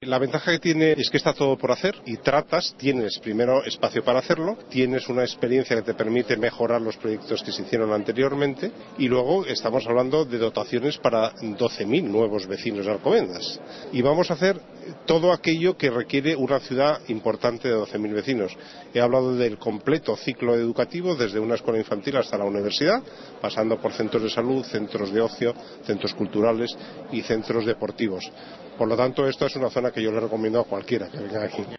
La ventaja que tiene es que está todo por hacer y tienes primero espacio para hacerlo, tienes una experiencia que te permite mejorar los proyectos que se hicieron anteriormente y luego estamos hablando de dotaciones para 12.000 nuevos vecinos de Alcobendas. Y vamos a hacer todo aquello que requiere una ciudad importante de 12.000 vecinos. He hablado del completo ciclo educativo, desde una escuela infantil hasta la universidad, pasando por centros de salud, centros de ocio, centros culturales y centros deportivos. Por lo tanto, esta es una zona que yo le recomiendo a cualquiera que venga aquí.